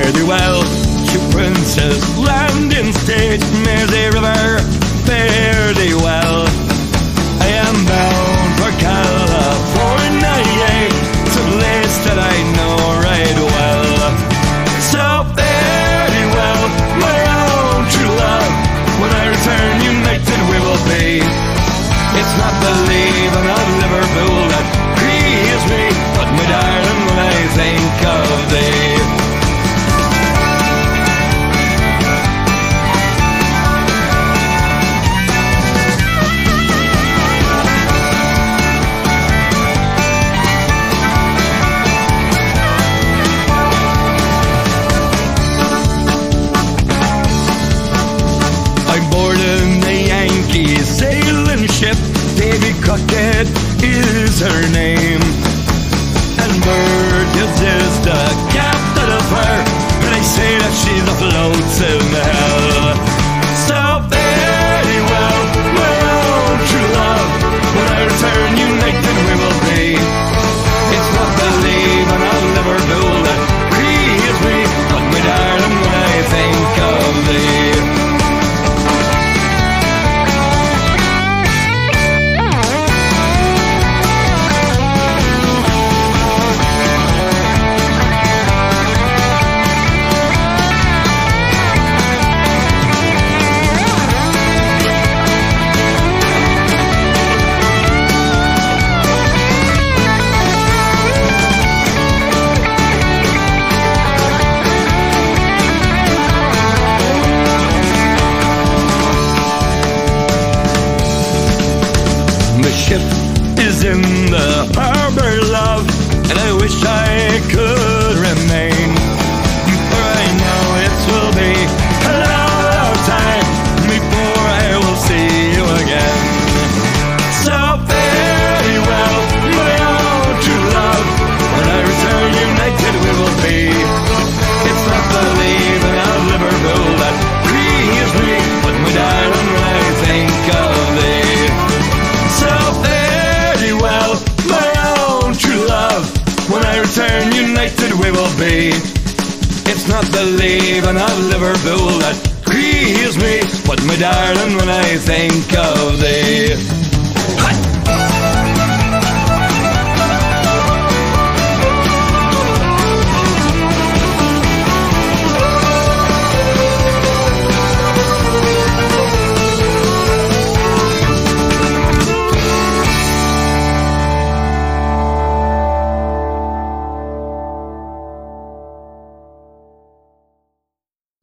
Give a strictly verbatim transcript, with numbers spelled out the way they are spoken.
fare thee well to Princess Landing Stage, Mersey River, fare thee well. I am bound for California, yea, it's a place that I know right well. So fare thee well, my own true love, when I return united we will be. It's not the leaving of Liverpool that grieves me, but my darling, when I think of thee. Sailing ship, Davy Crockett is her name, and Burgess is the captain of her, and they say that she's afloat in hell. So fare thee well, my own true love, when I return united we will be. It's not the leaving of Liverpool that grieves me, but my darling, when I think of thee. The ship is in the harbor, love, and I wish I could remain, for I know it will be a long, long time before I will see you again. So fare thee well, my own true love, when I return united we will be. It's not the leaving of Liverpool that grieves me, but my darling, when I think of thee. So fare thee well, my own true love, when I return united we will be. It's not the leaving of Liverpool that grieves me, but my darling, when I think of thee.